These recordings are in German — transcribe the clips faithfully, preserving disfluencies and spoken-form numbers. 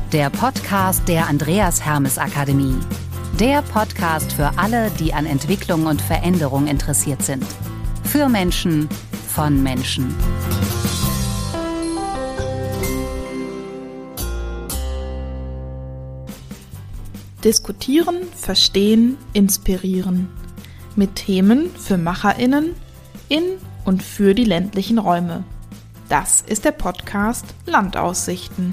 der Podcast der Andreas Hermes Akademie. Der Podcast für alle, die an Entwicklung und Veränderung interessiert sind. Für Menschen, von Menschen. Diskutieren, verstehen, inspirieren. Mit Themen für MacherInnen in und für die ländlichen Räume. Das ist der Podcast Landaussichten.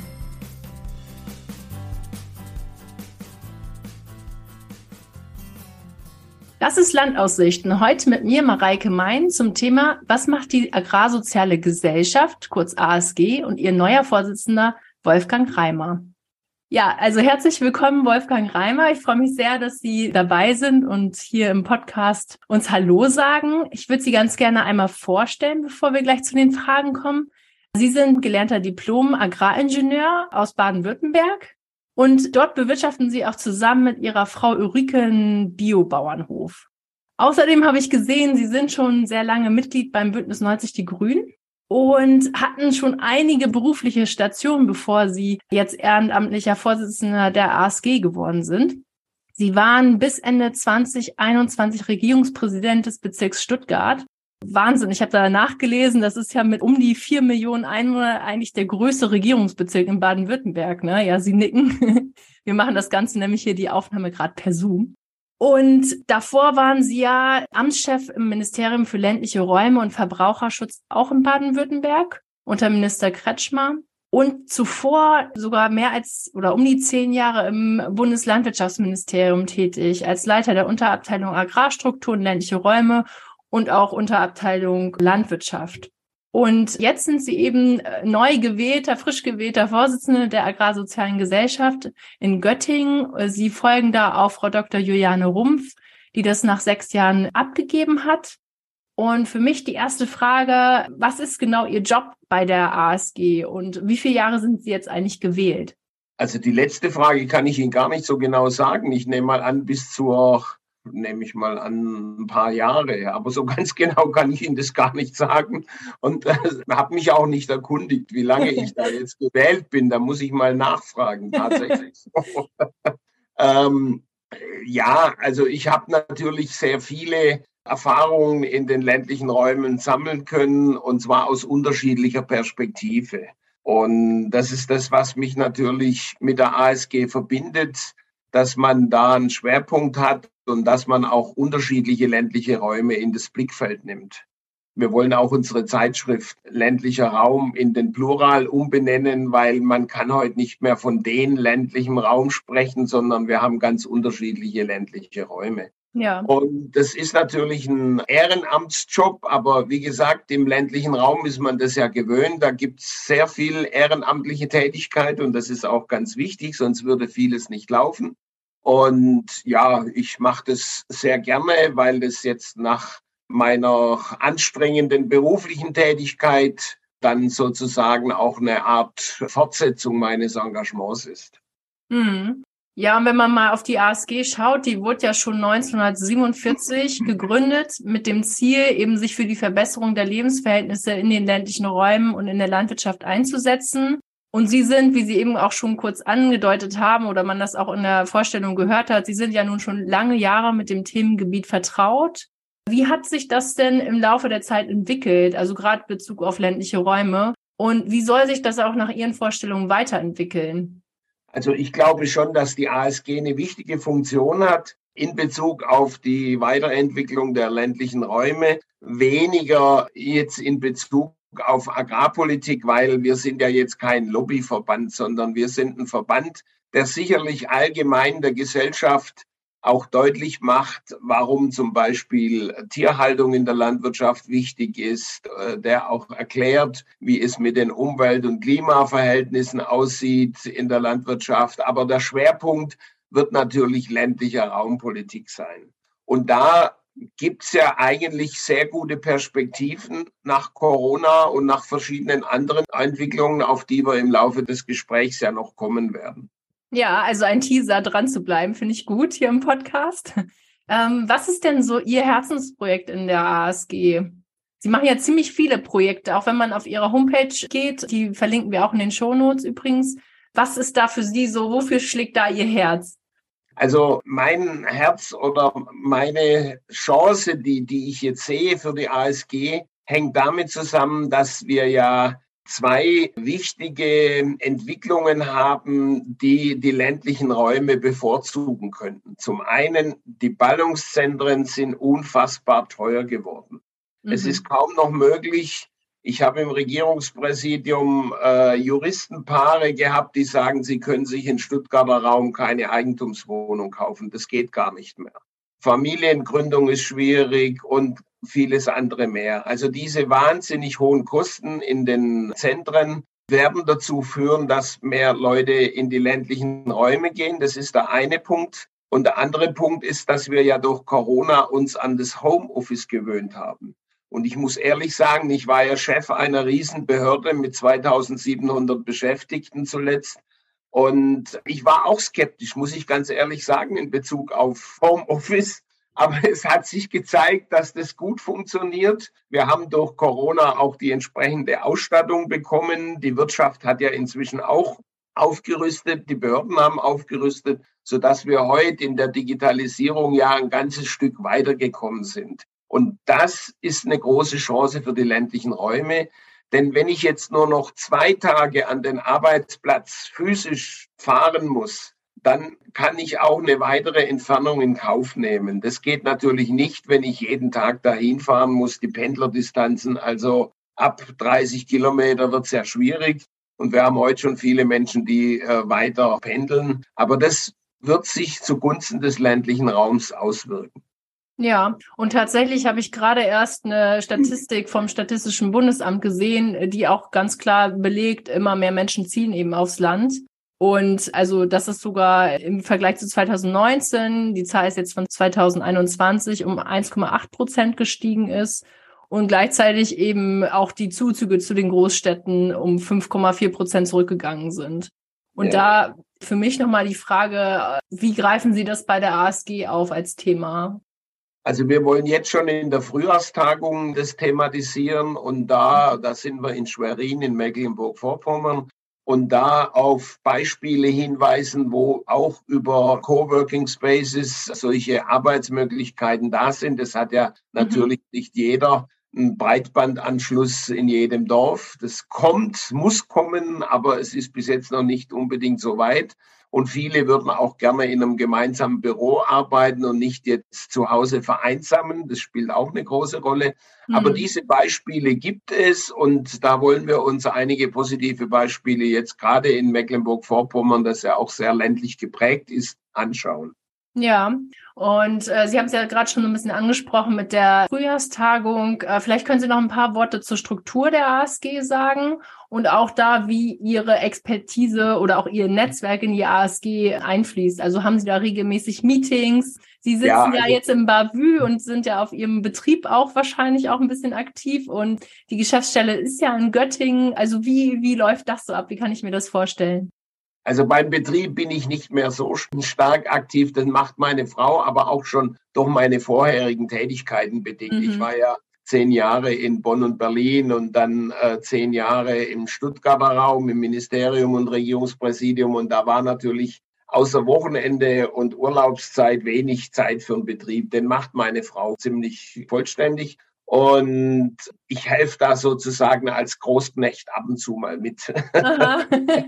Das ist Landaussichten. Heute mit mir, Mareike Mein, zum Thema: Was macht die Agrarsoziale Gesellschaft, kurz A S G, und ihr neuer Vorsitzender Wolfgang Reimer. Ja, also herzlich willkommen, Wolfgang Reimer. Ich freue mich sehr, dass Sie dabei sind und hier im Podcast uns Hallo sagen. Ich würde Sie ganz gerne einmal vorstellen, bevor wir gleich zu den Fragen kommen. Sie sind gelernter Diplom-Agraringenieur aus Baden-Württemberg. Und dort bewirtschaften Sie auch zusammen mit Ihrer Frau Ulrike einen Biobauernhof. Außerdem habe ich gesehen, Sie sind schon sehr lange Mitglied beim Bündnis neunzig Die Grünen und hatten schon einige berufliche Stationen, bevor Sie jetzt ehrenamtlicher Vorsitzender der A S G geworden sind. Sie waren bis Ende zwanzig einundzwanzig Regierungspräsident des Bezirks Stuttgart. Wahnsinn, ich habe da nachgelesen, das ist ja mit um die vier Millionen Einwohnern eigentlich der größte Regierungsbezirk in Baden-Württemberg. Ne? Ja, Sie nicken. Wir machen das Ganze nämlich hier, die Aufnahme gerade per Zoom. Und davor waren Sie ja Amtschef im Ministerium für ländliche Räume und Verbraucherschutz, auch in Baden-Württemberg, unter Minister Kretschmer. Und zuvor sogar mehr als oder um die zehn Jahre im Bundeslandwirtschaftsministerium tätig, als Leiter der Unterabteilung Agrarstruktur und ländliche Räume und auch Unterabteilung Landwirtschaft. Und jetzt sind Sie eben neu gewählter, frisch gewählter Vorsitzender der Agrarsozialen Gesellschaft in Göttingen. Sie folgen da auf Frau Doktor Juliane Rumpf, die das nach sechs Jahren abgegeben hat. Und für mich die erste Frage: Was ist genau Ihr Job bei der A S G und wie viele Jahre sind Sie jetzt eigentlich gewählt? Also die letzte Frage kann ich Ihnen gar nicht so genau sagen. Ich nehme mal an, bis zur nehme ich mal an, ein paar Jahre. Aber so ganz genau kann ich Ihnen das gar nicht sagen. Und äh, habe mich auch nicht erkundigt, wie lange ich da jetzt gewählt bin. Da muss ich mal nachfragen, tatsächlich. ähm, ja, also ich habe natürlich sehr viele Erfahrungen in den ländlichen Räumen sammeln können, und zwar aus unterschiedlicher Perspektive. Und das ist das, was mich natürlich mit der A S G verbindet, dass man da einen Schwerpunkt hat und dass man auch unterschiedliche ländliche Räume in das Blickfeld nimmt. Wir wollen auch unsere Zeitschrift Ländlicher Raum in den Plural umbenennen, weil man kann heute nicht mehr von den ländlichen Raum sprechen, sondern wir haben ganz unterschiedliche ländliche Räume. Ja. Und das ist natürlich ein Ehrenamtsjob, aber wie gesagt, im ländlichen Raum ist man das ja gewöhnt. Da gibt es sehr viel ehrenamtliche Tätigkeit und das ist auch ganz wichtig, sonst würde vieles nicht laufen. Und ja, ich mache das sehr gerne, weil das jetzt nach meiner anstrengenden beruflichen Tätigkeit dann sozusagen auch eine Art Fortsetzung meines Engagements ist. Mhm. Ja, und wenn man mal auf die A S G schaut, die wurde ja schon neunzehnhundertsiebenundvierzig gegründet mit dem Ziel, eben sich für die Verbesserung der Lebensverhältnisse in den ländlichen Räumen und in der Landwirtschaft einzusetzen. Und Sie sind, wie Sie eben auch schon kurz angedeutet haben oder man das auch in der Vorstellung gehört hat, Sie sind ja nun schon lange Jahre mit dem Themengebiet vertraut. Wie hat sich das denn im Laufe der Zeit entwickelt, also gerade in Bezug auf ländliche Räume? Und wie soll sich das auch nach Ihren Vorstellungen weiterentwickeln? Also ich glaube schon, dass die A S G eine wichtige Funktion hat in Bezug auf die Weiterentwicklung der ländlichen Räume, weniger jetzt in Bezug auf Agrarpolitik, weil wir sind ja jetzt kein Lobbyverband, sondern wir sind ein Verband, der sicherlich allgemein der Gesellschaft auch deutlich macht, warum zum Beispiel Tierhaltung in der Landwirtschaft wichtig ist, der auch erklärt, wie es mit den Umwelt- und Klimaverhältnissen aussieht in der Landwirtschaft. Aber der Schwerpunkt wird natürlich ländlicher Raumpolitik sein. Und da gibt's ja eigentlich sehr gute Perspektiven nach Corona und nach verschiedenen anderen Entwicklungen, auf die wir im Laufe des Gesprächs ja noch kommen werden. Ja, also ein Teaser, dran zu bleiben, finde ich gut hier im Podcast. Ähm, was ist denn so Ihr Herzensprojekt in der A S G? Sie machen ja ziemlich viele Projekte, auch wenn man auf Ihre Homepage geht, die verlinken wir auch in den Shownotes übrigens, Was ist da für Sie so, wofür schlägt da Ihr Herz? Also mein Herz oder meine Chance, die, die ich jetzt sehe für die A S G, hängt damit zusammen, dass wir ja zwei wichtige Entwicklungen haben, die die ländlichen Räume bevorzugen könnten. Zum einen, die Ballungszentren sind unfassbar teuer geworden. Mhm. Es ist kaum noch möglich. Ich habe im Regierungspräsidium äh, Juristenpaare gehabt, die sagen, sie können sich in Stuttgarter Raum keine Eigentumswohnung kaufen. Das geht gar nicht mehr. Familiengründung ist schwierig und vieles andere mehr. Also diese wahnsinnig hohen Kosten in den Zentren werden dazu führen, dass mehr Leute in die ländlichen Räume gehen. Das ist der eine Punkt. Und der andere Punkt ist, dass wir ja durch Corona uns an das Homeoffice gewöhnt haben. Und ich muss ehrlich sagen, ich war ja Chef einer Riesenbehörde mit zweitausendsiebenhundert Beschäftigten zuletzt. Und ich war auch skeptisch, muss ich ganz ehrlich sagen, in Bezug auf Homeoffice. Aber es hat sich gezeigt, dass das gut funktioniert. Wir haben durch Corona auch die entsprechende Ausstattung bekommen. Die Wirtschaft hat ja inzwischen auch aufgerüstet. Die Behörden haben aufgerüstet, sodass wir heute in der Digitalisierung ja ein ganzes Stück weitergekommen sind. Und das ist eine große Chance für die ländlichen Räume. Denn wenn ich jetzt nur noch zwei Tage an den Arbeitsplatz physisch fahren muss, dann kann ich auch eine weitere Entfernung in Kauf nehmen. Das geht natürlich nicht, wenn ich jeden Tag dahin fahren muss. Die Pendlerdistanzen, also ab dreißig Kilometer wird sehr schwierig. Und wir haben heute schon viele Menschen, die äh, weiter pendeln. Aber das wird sich zugunsten des ländlichen Raums auswirken. Ja, und tatsächlich habe ich gerade erst eine Statistik vom Statistischen Bundesamt gesehen, die auch ganz klar belegt, immer mehr Menschen ziehen eben aufs Land. Und also das ist sogar im Vergleich zu zweitausendneunzehn, die Zahl ist jetzt von zweitausendeinundzwanzig, um eins Komma acht Prozent gestiegen ist. Und gleichzeitig eben auch die Zuzüge zu den Großstädten um fünf Komma vier Prozent zurückgegangen sind. Und ja. Da für mich nochmal die Frage, wie greifen Sie das bei der A S G auf als Thema? Also wir wollen jetzt schon in der Frühjahrstagung das thematisieren und da, da sind wir in Schwerin in Mecklenburg-Vorpommern und da auf Beispiele hinweisen, wo auch über Coworking Spaces solche Arbeitsmöglichkeiten da sind. Das hat ja natürlich mhm. nicht jeder einen Breitbandanschluss in jedem Dorf. Das kommt, muss kommen, aber es ist bis jetzt noch nicht unbedingt so weit. Und viele würden auch gerne in einem gemeinsamen Büro arbeiten und nicht jetzt zu Hause vereinsamen. Das spielt auch eine große Rolle. Mhm. Aber diese Beispiele gibt es und da wollen wir uns einige positive Beispiele jetzt gerade in Mecklenburg-Vorpommern, das ja auch sehr ländlich geprägt ist, anschauen. Ja, und äh, Sie haben es ja gerade schon ein bisschen angesprochen mit der Frühjahrstagung. Äh, vielleicht können Sie noch ein paar Worte zur Struktur der A S G sagen und auch da, wie Ihre Expertise oder auch Ihr Netzwerk in die A S G einfließt. Also haben Sie da regelmäßig Meetings? Sie sitzen ja, also ja jetzt im Bavü und sind ja auf Ihrem Betrieb auch wahrscheinlich auch ein bisschen aktiv und die Geschäftsstelle ist ja in Göttingen. Also wie, wie läuft das so ab? Wie kann ich mir das vorstellen? Also beim Betrieb bin ich nicht mehr so stark aktiv. Das macht meine Frau, aber auch schon durch meine vorherigen Tätigkeiten bedingt. Mhm. Ich war ja zehn Jahre in Bonn und Berlin und dann äh, zehn Jahre im Stuttgarter Raum, im Ministerium und Regierungspräsidium. Und da war natürlich außer Wochenende und Urlaubszeit wenig Zeit für den Betrieb. Den macht meine Frau ziemlich vollständig. Und ich helfe da sozusagen als Großknecht ab und zu mal mit. Aha.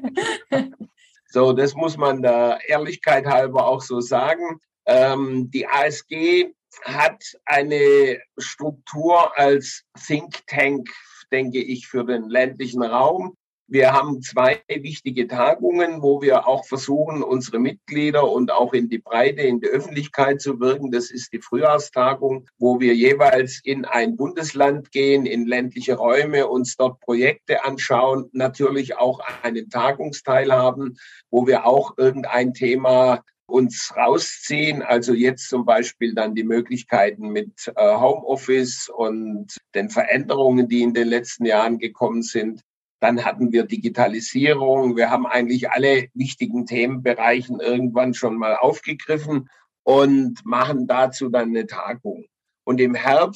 So, das muss man der Ehrlichkeit halber auch so sagen. Ähm, die A S G hat eine Struktur als Think Tank, denke ich, für den ländlichen Raum. Wir haben zwei wichtige Tagungen, wo wir auch versuchen, unsere Mitglieder und auch in die Breite, in die Öffentlichkeit zu wirken. Das ist die Frühjahrstagung, wo wir jeweils in ein Bundesland gehen, in ländliche Räume, uns dort Projekte anschauen, natürlich auch einen Tagungsteil haben, wo wir auch irgendein Thema uns rausziehen. Also jetzt zum Beispiel dann die Möglichkeiten mit äh, Homeoffice und den Veränderungen, die in den letzten Jahren gekommen sind. Dann hatten wir Digitalisierung. Wir haben eigentlich alle wichtigen Themenbereichen irgendwann schon mal aufgegriffen und machen dazu dann eine Tagung. Und im Herbst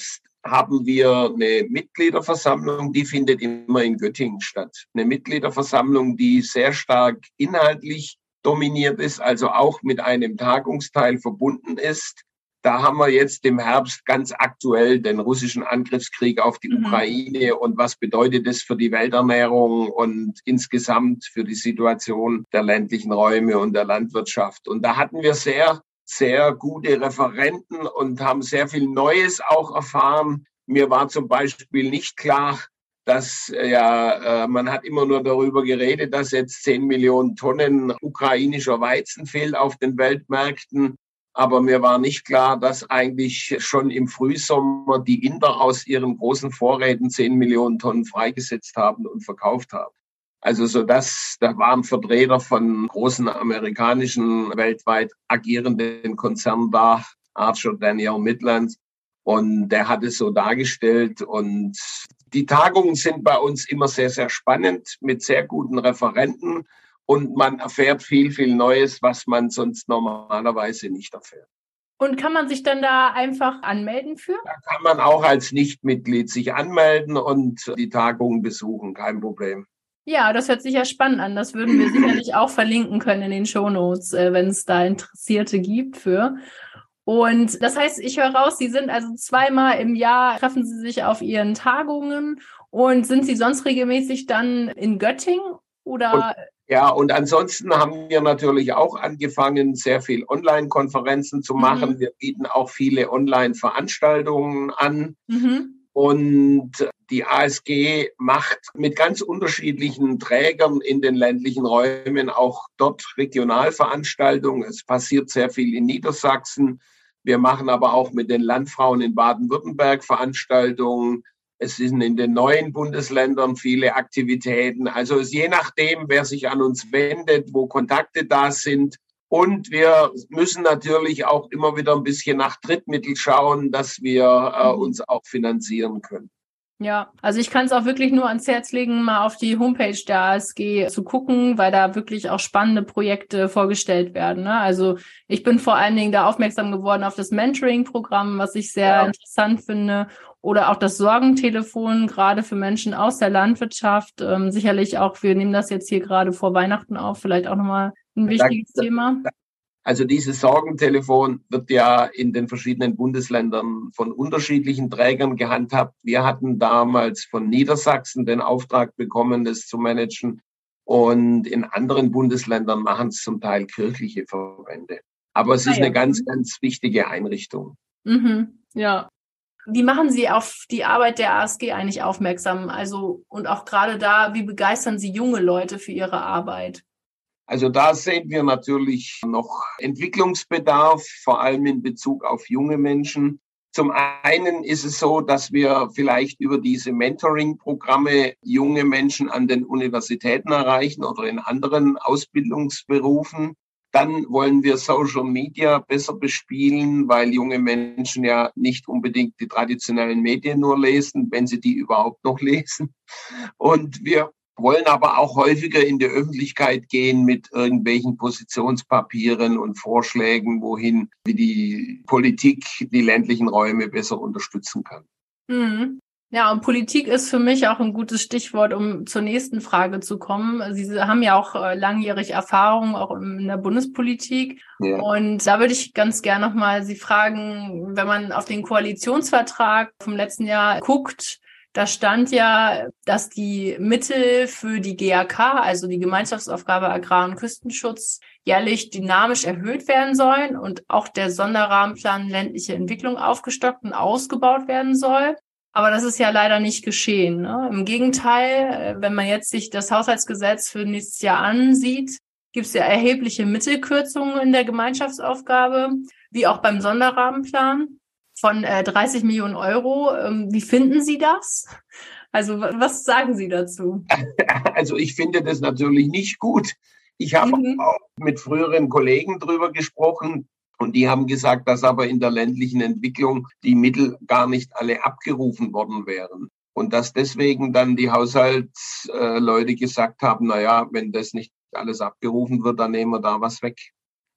haben wir eine Mitgliederversammlung, die findet immer in Göttingen statt. Eine Mitgliederversammlung, die sehr stark inhaltlich dominiert ist, also auch mit einem Tagungsteil verbunden ist. Da haben wir jetzt im Herbst ganz aktuell den russischen Angriffskrieg auf die mhm. Ukraine und was bedeutet das für die Welternährung und insgesamt für die Situation der ländlichen Räume und der Landwirtschaft. Und da hatten wir sehr, sehr gute Referenten und haben sehr viel Neues auch erfahren. Mir war zum Beispiel nicht klar, dass ja, äh, man hat immer nur darüber geredet, dass jetzt zehn Millionen Tonnen ukrainischer Weizen fehlt auf den Weltmärkten. Aber mir war nicht klar, dass eigentlich schon im Frühsommer die Inder aus ihren großen Vorräten zehn Millionen Tonnen freigesetzt haben und verkauft haben. Also so dass da waren Vertreter von großen amerikanischen weltweit agierenden Konzernen da, Archer Daniel Midland, und der hat es so dargestellt. Und die Tagungen sind bei uns immer sehr, sehr spannend mit sehr guten Referenten. Und man erfährt viel, viel Neues, was man sonst normalerweise nicht erfährt. Und kann man sich dann da einfach anmelden für? Da kann man auch als Nichtmitglied sich anmelden und die Tagungen besuchen, kein Problem. Ja, das hört sich ja spannend an. Das würden wir sicherlich auch verlinken können in den Shownotes, wenn es da Interessierte gibt für. Und das heißt, ich höre raus, Sie sind also zweimal im Jahr, treffen Sie sich auf Ihren Tagungen und sind Sie sonst regelmäßig dann in Göttingen oder... Und Ja, und ansonsten haben wir natürlich auch angefangen, sehr viel Online-Konferenzen zu machen. Mhm. Wir bieten auch viele Online-Veranstaltungen an. Mhm. Und die A S G macht mit ganz unterschiedlichen Trägern in den ländlichen Räumen auch dort Regionalveranstaltungen. Es passiert sehr viel in Niedersachsen. Wir machen aber auch mit den Landfrauen in Baden-Württemberg Veranstaltungen. Es sind in den neuen Bundesländern viele Aktivitäten. Also es je nachdem, wer sich an uns wendet, wo Kontakte da sind. Und wir müssen natürlich auch immer wieder ein bisschen nach Drittmitteln schauen, dass wir äh, uns auch finanzieren können. Ja, also ich kann es auch wirklich nur ans Herz legen, mal auf die Homepage der A S G zu gucken, weil da wirklich auch spannende Projekte vorgestellt werden. Ne? Also ich bin vor allen Dingen da aufmerksam geworden auf das Mentoring-Programm, was ich sehr ja. interessant finde. Oder auch das Sorgentelefon, gerade für Menschen aus der Landwirtschaft. Ähm, sicherlich auch, wir nehmen das jetzt hier gerade vor Weihnachten auf, vielleicht auch nochmal ein wichtiges da, Thema. Also dieses Sorgentelefon wird ja in den verschiedenen Bundesländern von unterschiedlichen Trägern gehandhabt. Wir hatten damals von Niedersachsen den Auftrag bekommen, das zu managen. Und in anderen Bundesländern machen es zum Teil kirchliche Verbände. Aber es ist ah, ja. eine ganz, ganz wichtige Einrichtung. Mhm, ja. Wie machen Sie auf die Arbeit der A S G eigentlich aufmerksam? Also, und auch gerade da, wie begeistern Sie junge Leute für ihre Arbeit? Also da sehen wir natürlich noch Entwicklungsbedarf, vor allem in Bezug auf junge Menschen. Zum einen ist es so, dass wir vielleicht über diese Mentoring-Programme junge Menschen an den Universitäten erreichen oder in anderen Ausbildungsberufen. Dann wollen wir Social Media besser bespielen, weil junge Menschen ja nicht unbedingt die traditionellen Medien nur lesen, wenn sie die überhaupt noch lesen. Und wir wollen aber auch häufiger in die Öffentlichkeit gehen mit irgendwelchen Positionspapieren und Vorschlägen, wohin wie die Politik die ländlichen Räume besser unterstützen kann. Mhm. Ja, und Politik ist für mich auch ein gutes Stichwort, um zur nächsten Frage zu kommen. Sie haben ja auch langjährig Erfahrung, auch in der Bundespolitik. Ja. Und da würde ich ganz gerne nochmal Sie fragen, wenn man auf den Koalitionsvertrag vom letzten Jahr guckt, da stand ja, dass die Mittel für die G A K, also die Gemeinschaftsaufgabe Agrar- und Küstenschutz, jährlich dynamisch erhöht werden sollen und auch der Sonderrahmenplan ländliche Entwicklung aufgestockt und ausgebaut werden soll. Aber das ist ja leider nicht geschehen. Ne? Im Gegenteil, wenn man jetzt sich das Haushaltsgesetz für nächstes Jahr ansieht, gibt es ja erhebliche Mittelkürzungen in der Gemeinschaftsaufgabe, wie auch beim Sonderrahmenplan von äh, dreißig Millionen Euro. Ähm, wie finden Sie das? Also was sagen Sie dazu? Also ich finde das natürlich nicht gut. Ich habe mhm. auch mit früheren Kollegen drüber gesprochen. Und die haben gesagt, dass aber in der ländlichen Entwicklung die Mittel gar nicht alle abgerufen worden wären. Und dass deswegen dann die Haushaltsleute gesagt haben, na ja, wenn das nicht alles abgerufen wird, dann nehmen wir da was weg.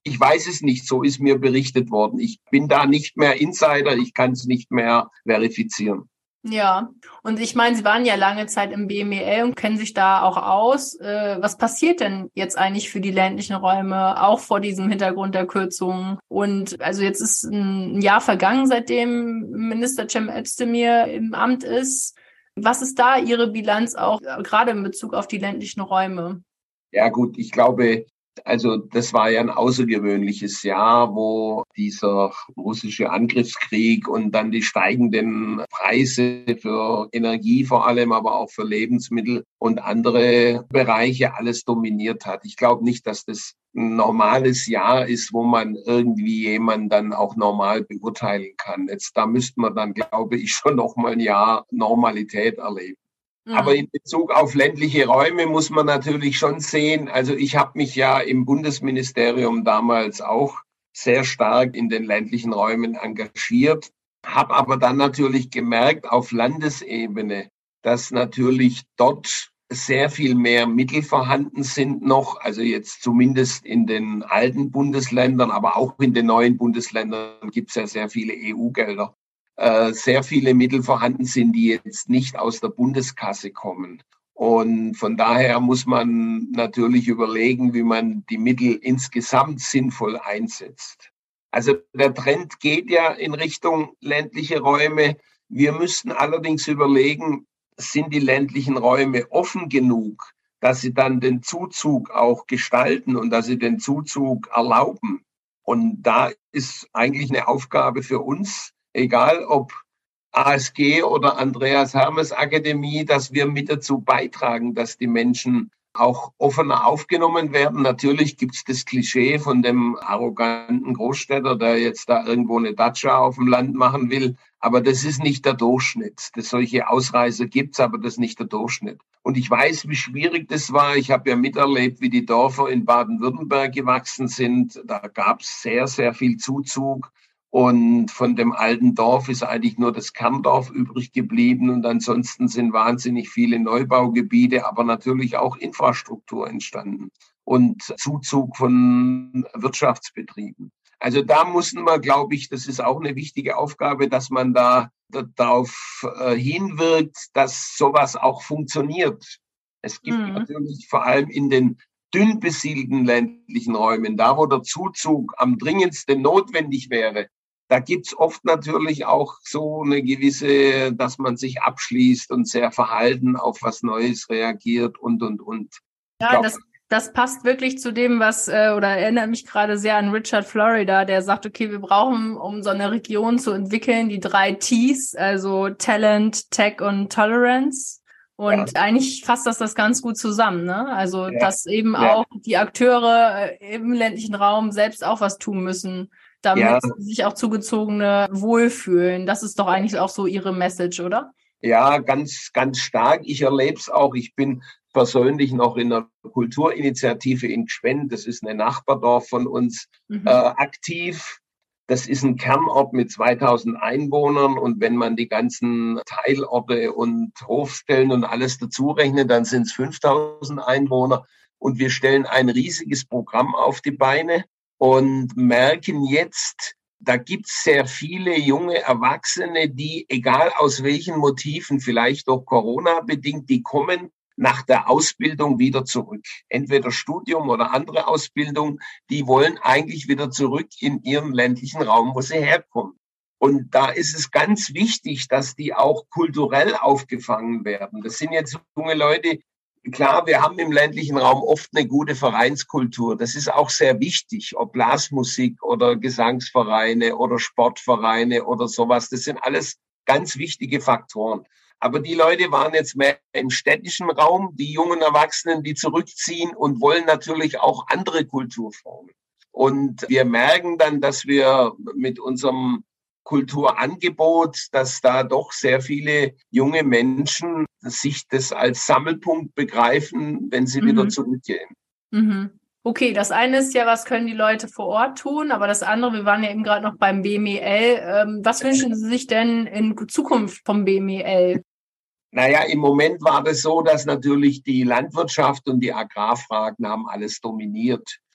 Ich weiß es nicht, so ist mir berichtet worden. Ich bin da nicht mehr Insider, ich kann es nicht mehr verifizieren. Ja, und ich meine, Sie waren ja lange Zeit im B M E L und kennen sich da auch aus. Äh, was passiert denn jetzt eigentlich für die ländlichen Räume, auch vor diesem Hintergrund der Kürzungen? Und also jetzt ist ein Jahr vergangen, seitdem Minister Cem Özdemir im Amt ist. Was ist da Ihre Bilanz auch gerade in Bezug auf die ländlichen Räume? Ja gut, ich glaube, also das war ja ein außergewöhnliches Jahr, wo dieser russische Angriffskrieg und dann die steigenden Preise für Energie vor allem, aber auch für Lebensmittel und andere Bereiche alles dominiert hat. Ich glaube nicht, dass das ein normales Jahr ist, wo man irgendwie jemanden dann auch normal beurteilen kann. Jetzt da müsste man dann, glaube ich, schon noch mal ein Jahr Normalität erleben. Aber in Bezug auf ländliche Räume muss man natürlich schon sehen, also ich habe mich ja im Bundesministerium damals auch sehr stark in den ländlichen Räumen engagiert, habe aber dann natürlich gemerkt auf Landesebene, dass natürlich dort sehr viel mehr Mittel vorhanden sind noch, also jetzt zumindest in den alten Bundesländern, aber auch in den neuen Bundesländern gibt es ja sehr viele E U-Gelder. Sehr viele Mittel vorhanden sind, die jetzt nicht aus der Bundeskasse kommen. Und von daher muss man natürlich überlegen, wie man die Mittel insgesamt sinnvoll einsetzt. Also der Trend geht ja in Richtung ländliche Räume. Wir müssten allerdings überlegen, sind die ländlichen Räume offen genug, dass sie dann den Zuzug auch gestalten und dass sie den Zuzug erlauben. Und da ist eigentlich eine Aufgabe für uns, egal ob A S G oder Andreas Hermes Akademie, dass wir mit dazu beitragen, dass die Menschen auch offener aufgenommen werden. Natürlich gibt es das Klischee von dem arroganten Großstädter, der jetzt da irgendwo eine Datscha auf dem Land machen will. Aber das ist nicht der Durchschnitt. Das solche Ausreißer gibt's, aber das ist nicht der Durchschnitt. Und ich weiß, wie schwierig das war. Ich habe ja miterlebt, wie die Dörfer in Baden-Württemberg gewachsen sind. Da gab's sehr, sehr viel Zuzug. Und von dem alten Dorf ist eigentlich nur das Kerndorf übrig geblieben. Und ansonsten sind wahnsinnig viele Neubaugebiete, aber natürlich auch Infrastruktur entstanden und Zuzug von Wirtschaftsbetrieben. Also da mussten wir, glaube ich, das ist auch eine wichtige Aufgabe, dass man da darauf hinwirkt, dass sowas auch funktioniert. Es gibt mhm. natürlich vor allem in den dünn besiedelten ländlichen Räumen, da wo der Zuzug am dringendsten notwendig wäre, da gibt's oft natürlich auch so eine gewisse, dass man sich abschließt und sehr verhalten auf was Neues reagiert und, und, und. Ja, glaub, das, das passt wirklich zu dem, was, oder erinnert mich gerade sehr an Richard Florida, der sagt, okay, wir brauchen, um so eine Region zu entwickeln, die drei T's, also Talent, Tech und Tolerance. Und ja. eigentlich fasst das das ganz gut zusammen, ne? Also, ja. dass eben ja. auch die Akteure im ländlichen Raum selbst auch was tun müssen, damit ja. sich auch Zugezogene wohlfühlen. Das ist doch eigentlich auch so Ihre Message, oder? Ja, ganz, ganz stark. Ich erlebe es auch. Ich bin persönlich noch in einer Kulturinitiative in Gschwend, das ist ein Nachbardorf von uns, mhm. äh, aktiv. Das ist ein Kernort mit zweitausend Einwohnern und wenn man die ganzen Teilorte und Hofstellen und alles dazu rechnet, dann sind es fünftausend Einwohner und wir stellen ein riesiges Programm auf die Beine und merken jetzt, da gibt es sehr viele junge Erwachsene, die, egal aus welchen Motiven, vielleicht durch Corona bedingt, die kommen nach der Ausbildung wieder zurück. Entweder Studium oder andere Ausbildung, die wollen eigentlich wieder zurück in ihren ländlichen Raum, wo sie herkommen. Und da ist es ganz wichtig, dass die auch kulturell aufgefangen werden. Das sind jetzt junge Leute. Klar, wir haben im ländlichen Raum oft eine gute Vereinskultur. Das ist auch sehr wichtig, ob Blasmusik oder Gesangsvereine oder Sportvereine oder sowas. Das sind alles ganz wichtige Faktoren. Aber die Leute waren jetzt mehr im städtischen Raum, die jungen Erwachsenen, die zurückziehen und wollen natürlich auch andere Kulturformen. Und wir merken dann, dass wir mit unserem Kulturangebot, dass da doch sehr viele junge Menschen sich das als Sammelpunkt begreifen, wenn sie mhm. wieder zurückgehen. Mhm. Okay, das eine ist ja, was können die Leute vor Ort tun, aber das andere, wir waren ja eben gerade noch beim B M E L. Ähm, was wünschen Sie sich denn in Zukunft vom B M E L? Naja, im Moment war das so, dass natürlich die Landwirtschaft und die Agrarfragen haben alles dominiert.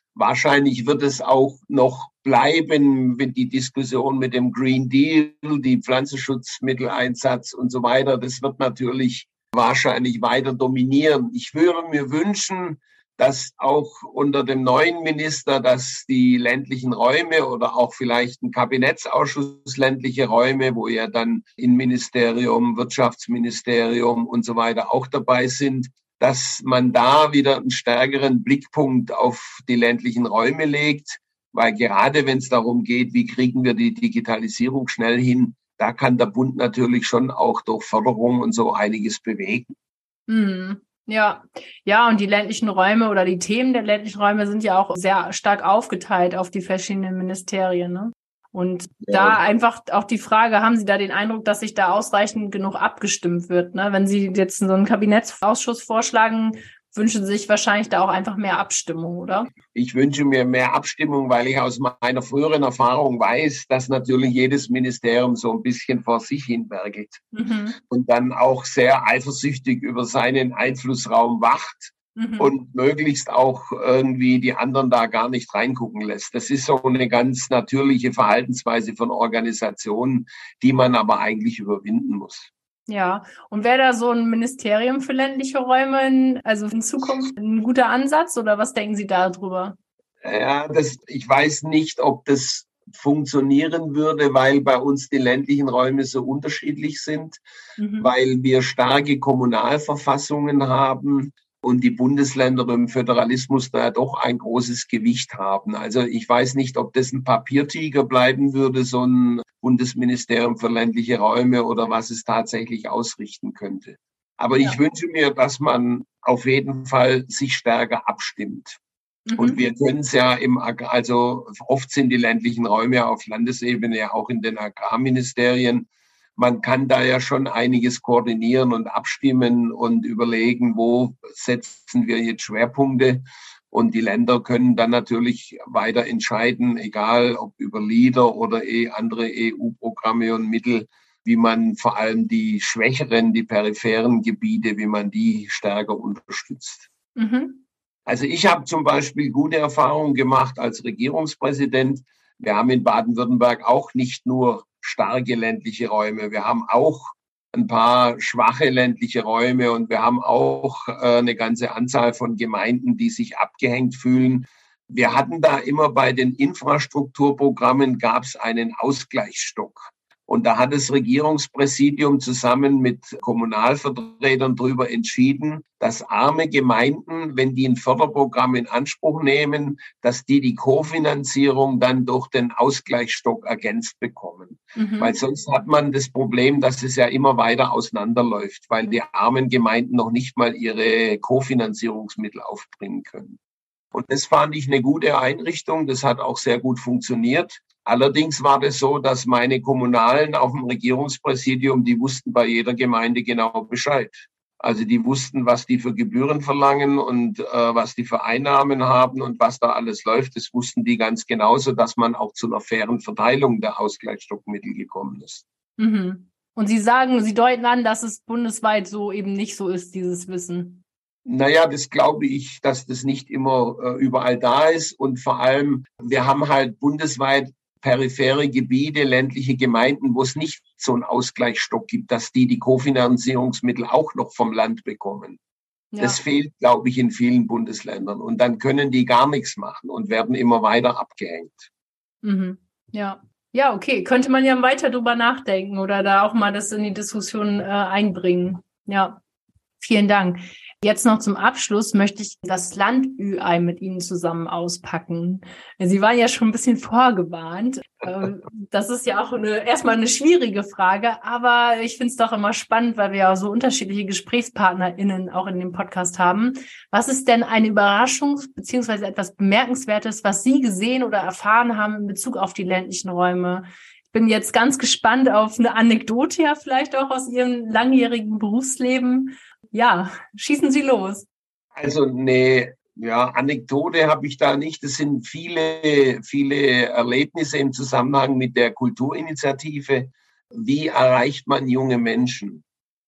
Wahrscheinlich wird es auch noch bleiben, wenn die Diskussion mit dem Green Deal, die Pflanzenschutzmitteleinsatz und so weiter, das wird natürlich wahrscheinlich weiter dominieren. Ich würde mir wünschen, dass auch unter dem neuen Minister, dass die ländlichen Räume oder auch vielleicht ein Kabinettsausschuss ländliche Räume, wo ja dann Innenministerium, Wirtschaftsministerium und so weiter auch dabei sind, dass man da wieder einen stärkeren Blickpunkt auf die ländlichen Räume legt, weil gerade wenn es darum geht, wie kriegen wir die Digitalisierung schnell hin, da kann der Bund natürlich schon auch durch Förderung und so einiges bewegen. Hm. Ja, ja, und die ländlichen Räume oder die Themen der ländlichen Räume sind ja auch sehr stark aufgeteilt auf die verschiedenen Ministerien, ne? Und ja. Da einfach auch die Frage, haben Sie da den Eindruck, dass sich da ausreichend genug abgestimmt wird, ne? Wenn Sie jetzt so einen Kabinettsausschuss vorschlagen, wünschen Sie sich wahrscheinlich da auch einfach mehr Abstimmung, oder? Ich wünsche mir mehr Abstimmung, weil ich aus meiner früheren Erfahrung weiß, dass natürlich jedes Ministerium so ein bisschen vor sich hin werkelt mhm. und dann auch sehr eifersüchtig über seinen Einflussraum wacht mhm. und möglichst auch irgendwie die anderen da gar nicht reingucken lässt. Das ist so eine ganz natürliche Verhaltensweise von Organisationen, die man aber eigentlich überwinden muss. Ja, und wäre da so ein Ministerium für ländliche Räume, in, also in Zukunft, ein guter Ansatz oder was denken Sie darüber? Ja, das, ich weiß nicht, ob das funktionieren würde, weil bei uns die ländlichen Räume so unterschiedlich sind, mhm. weil wir starke Kommunalverfassungen haben und die Bundesländer im Föderalismus da doch ein großes Gewicht haben. Also ich weiß nicht, ob das ein Papiertiger bleiben würde, so ein Bundesministerium für ländliche Räume oder was es tatsächlich ausrichten könnte. Aber ja. ich wünsche mir, dass man auf jeden Fall sich stärker abstimmt. Mhm. Und wir können es ja im, also oft sind die ländlichen Räume auf Landesebene ja auch in den Agrarministerien. Man kann da ja schon einiges koordinieren und abstimmen und überlegen, wo setzen wir jetzt Schwerpunkte. Und die Länder können dann natürlich weiter entscheiden, egal ob über LEADER oder eh andere E U-Programme und Mittel, wie man vor allem die schwächeren, die peripheren Gebiete, wie man die stärker unterstützt. Mhm. Also ich habe zum Beispiel gute Erfahrungen gemacht als Regierungspräsident. Wir haben in Baden-Württemberg auch nicht nur starke ländliche Räume. Wir haben auch ein paar schwache ländliche Räume und wir haben auch äh, eine ganze Anzahl von Gemeinden, die sich abgehängt fühlen. Wir hatten da immer bei den Infrastrukturprogrammen gab es einen Ausgleichsstock. Und da hat das Regierungspräsidium zusammen mit Kommunalvertretern darüber entschieden, dass arme Gemeinden, wenn die ein Förderprogramm in Anspruch nehmen, dass die die Kofinanzierung dann durch den Ausgleichsstock ergänzt bekommen. Mhm. Weil sonst hat man das Problem, dass es ja immer weiter auseinanderläuft, weil die armen Gemeinden noch nicht mal ihre Kofinanzierungsmittel aufbringen können. Und das fand ich eine gute Einrichtung. Das hat auch sehr gut funktioniert. Allerdings war das so, dass meine Kommunalen auf dem Regierungspräsidium, die wussten bei jeder Gemeinde genau Bescheid. Also die wussten, was die für Gebühren verlangen und äh, was die für Einnahmen haben und was da alles läuft. Das wussten die ganz genauso, dass man auch zu einer fairen Verteilung der Ausgleichsstockmittel gekommen ist. Mhm. Und Sie sagen, Sie deuten an, dass es bundesweit so eben nicht so ist, dieses Wissen. Naja, das glaube ich, dass das nicht immer äh, überall da ist. Und vor allem, wir haben halt bundesweit periphere Gebiete, ländliche Gemeinden, wo es nicht so einen Ausgleichsstock gibt, dass die die Kofinanzierungsmittel auch noch vom Land bekommen. Ja. Das fehlt, glaube ich, in vielen Bundesländern. Und dann können die gar nichts machen und werden immer weiter abgehängt. Mhm. Ja. Ja, okay. Könnte man ja weiter drüber nachdenken oder da auch mal das in die Diskussion äh, einbringen. Ja. Vielen Dank. Jetzt noch zum Abschluss möchte ich das Land-Ü-Ei mit Ihnen zusammen auspacken. Sie waren ja schon ein bisschen vorgewarnt. Das ist ja auch eine, erstmal eine schwierige Frage, aber ich finde es doch immer spannend, weil wir ja so unterschiedliche GesprächspartnerInnen auch in dem Podcast haben. Was ist denn eine Überraschung beziehungsweise etwas Bemerkenswertes, was Sie gesehen oder erfahren haben in Bezug auf die ländlichen Räume? Ich bin jetzt ganz gespannt auf eine Anekdote ja vielleicht auch aus Ihrem langjährigen Berufsleben. Ja, schießen Sie los. Also eine ja, Anekdote habe ich da nicht. Es sind viele, viele Erlebnisse im Zusammenhang mit der Kulturinitiative. Wie erreicht man junge Menschen?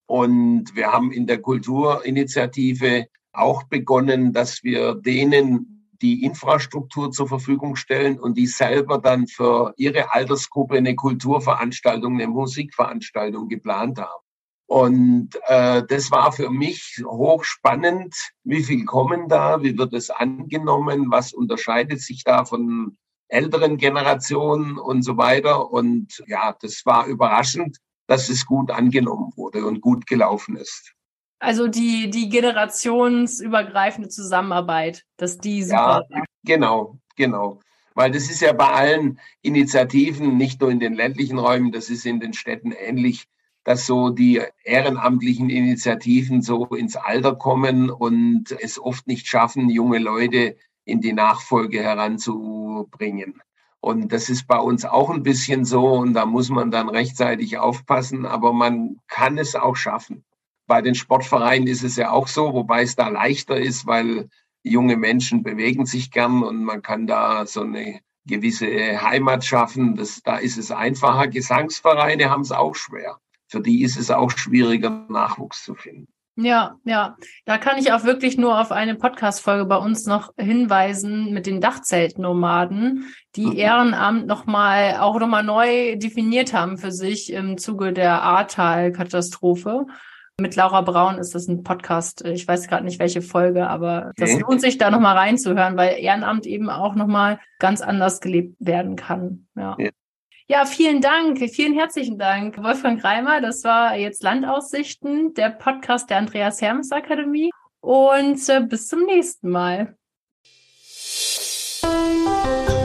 Und wir haben in der Kulturinitiative auch begonnen, dass wir denen, die Infrastruktur zur Verfügung stellen und die selber dann für ihre Altersgruppe eine Kulturveranstaltung, eine Musikveranstaltung geplant haben. Und äh, das war für mich hochspannend. Wie viel kommen da? Wie wird es angenommen? Was unterscheidet sich da von älteren Generationen und so weiter? Und ja, das war überraschend, dass es gut angenommen wurde und gut gelaufen ist. Also die, die generationsübergreifende Zusammenarbeit, dass die super Ja, genau, genau. Weil das ist ja bei allen Initiativen, nicht nur in den ländlichen Räumen, das ist in den Städten ähnlich, dass so die ehrenamtlichen Initiativen so ins Alter kommen und es oft nicht schaffen, junge Leute in die Nachfolge heranzubringen. Und das ist bei uns auch ein bisschen so und da muss man dann rechtzeitig aufpassen, aber man kann es auch schaffen. Bei den Sportvereinen ist es ja auch so, wobei es da leichter ist, weil junge Menschen bewegen sich gern und man kann da so eine gewisse Heimat schaffen. Das, da ist es einfacher. Gesangsvereine haben es auch schwer. Für die ist es auch schwieriger, Nachwuchs zu finden. Ja, ja. Da kann ich auch wirklich nur auf eine Podcast-Folge bei uns noch hinweisen mit den Dachzeltnomaden, die mhm. Ehrenamt nochmal, auch nochmal neu definiert haben für sich im Zuge der Ahrtal-Katastrophe. Mit Laura Braun ist das ein Podcast, ich weiß gerade nicht welche Folge, aber das okay. lohnt sich da nochmal reinzuhören, weil Ehrenamt eben auch nochmal ganz anders gelebt werden kann. Ja. ja. Ja, vielen Dank, vielen herzlichen Dank, Wolfgang Reimer. Das war jetzt Landaussichten, der Podcast der Andreas Hermes Akademie. Und äh, bis zum nächsten Mal.